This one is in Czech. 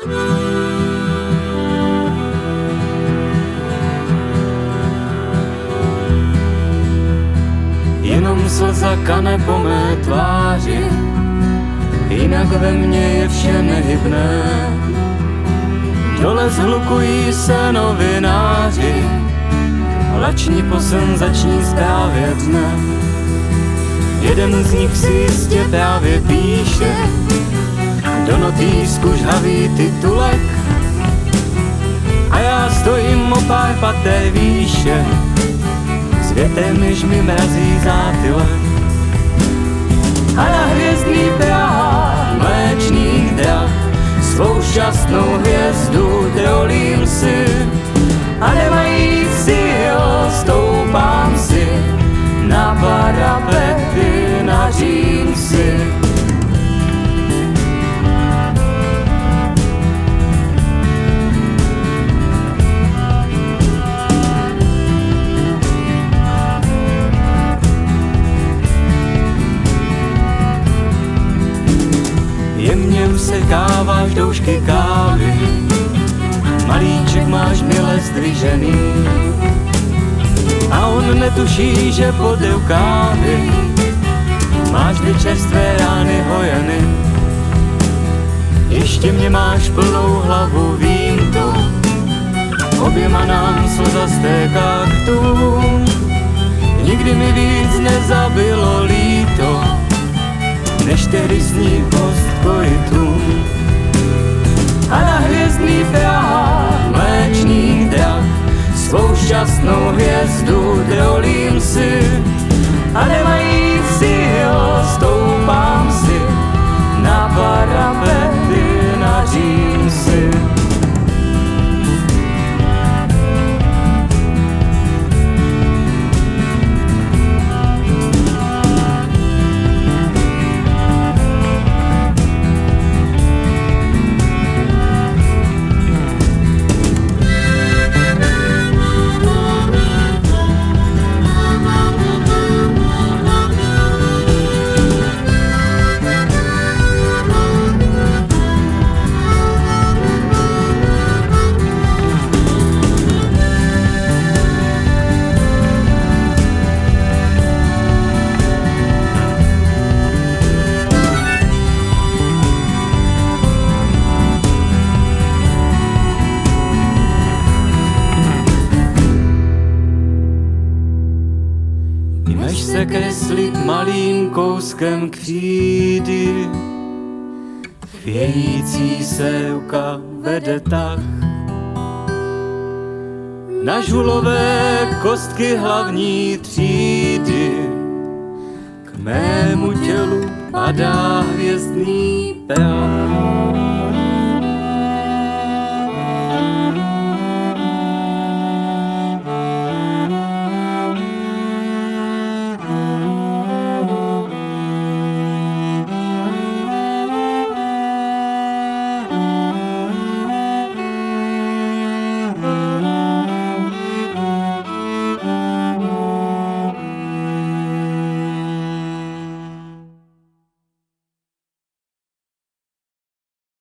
Jenom slza kane po mé tváři, jinak ve mně je vše nehybné. Dole zhlukují se novináři, lační po senzační zprávě dne. Jeden z nich si jistě právě píše do notýsku žhavý titulek, a já stojím o pár pater výše, s větrem, jež mi mrazí zátylek. A na hvězdný prahách mléčných drah svou šťastnou hvězdu drolím si, a nemajíc si ho stoupám si na parapety na Římsi. Jemně usekáváš doušky kávy, malíček máš mile zdvižený, a on netuší, že pod rukávy máš dvě čerstvé rány hojeny. Ještě mě máš plnou hlavu, vím to, oběma nám slza stéká k tům. Nikdy mi víc nezabilo líto, než tehdy sní postkoitum. A na hvězdný prahách mléčných drah svou šťastnou hvězdu drolím si, a nemajíc si ho stoupám si na parapety na Římsi. Než se kreslit malým kouskem křídy, chvějící se ruka vede tah. Na žulové kostky hlavní třídy k mému tělu padá hvězdný prach.